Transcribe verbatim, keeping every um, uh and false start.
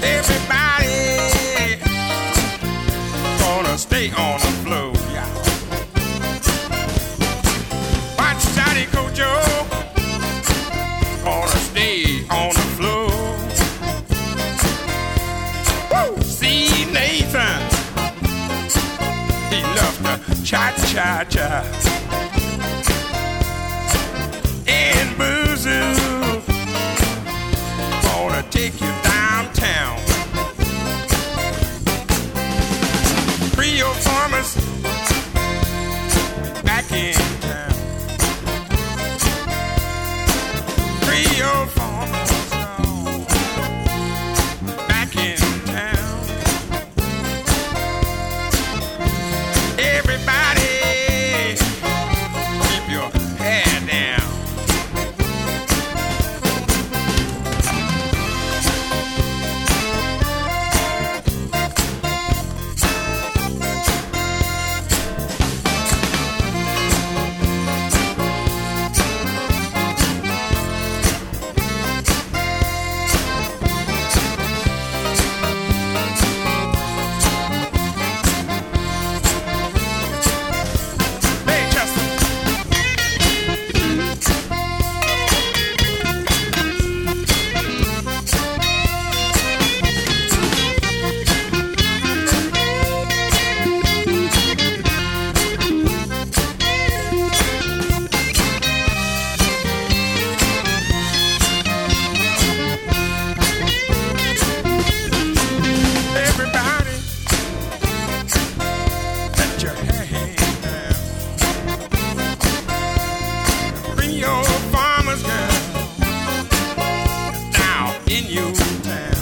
Everybody gonna stay on the floor. Yeah. Watch Johnny Kojo gonna stay on the floor. Woo! See Nathan, he loves to cha-cha-cha. And Boozoo gonna take you downtown. Creole farmers back in town. Creole farmers now back in town. Everybody keep your head down. In your town.